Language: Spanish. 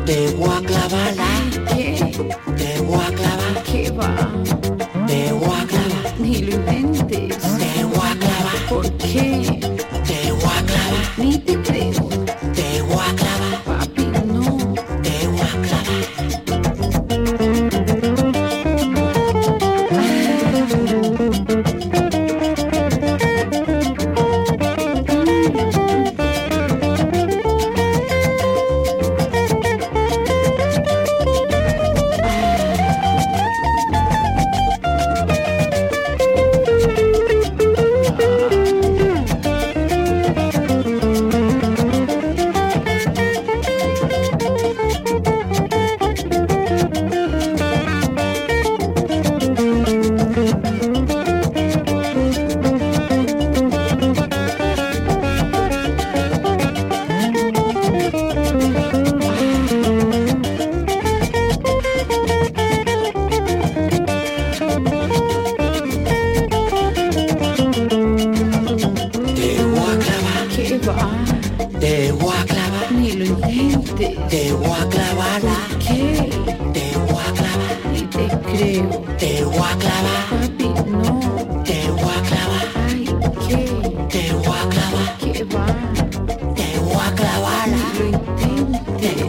Te voy a clavar la. ¿Qué? Te voy a clavar. ¿Qué va? Te voy a clavar. Ni lo inventes. Te voy a clavar. ¿Por qué? Te voy a clavar. Ni te creo. Te voy a clavar. Papi, no. Te voy a clavar. Te voy a clavar. ¿Qué va? Te voy a clavar. Ni lo inventes. Te voy a clavar la. ¿Qué? Te voy a clavar. Ni te creo. Te voy a clavar.